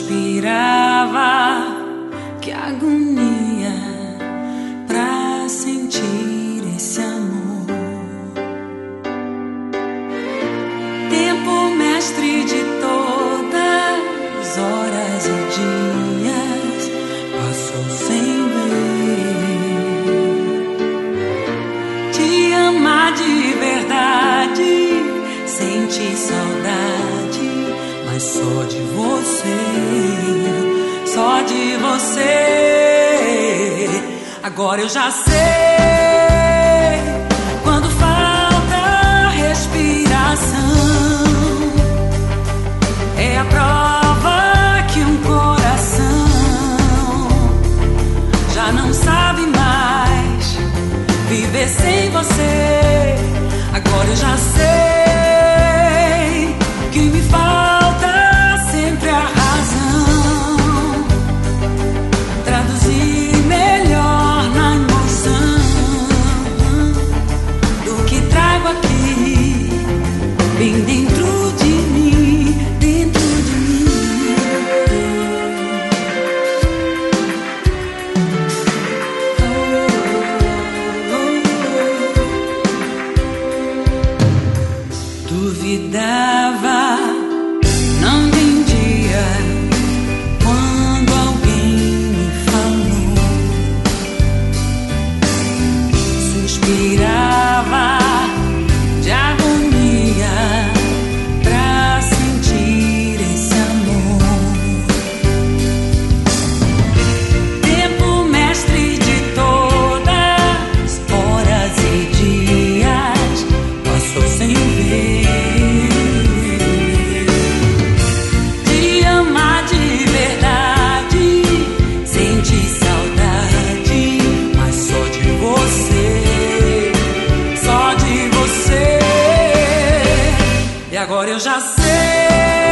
suspirava, que agonia pra sentir esse amor. Tempo mestre de todas horas e dias passou sem ver. Te amar de verdade, sentir saudade, mas só de você, só de você. Agora eu já sei, quando falta respiração, é a prova que um coração já não sabe mais viver sem você. Agora eu já sei que me falta sempre a razão, traduzir melhor na emoção do que trago aqui, bem dentro de mim, dentro de mim. Duvidava, não entendia quando alguém me falou. Suspirava de agonia pra sentir esse amor. Tempo mestre de todas horas e dias passou sem ver. Agora eu já sei,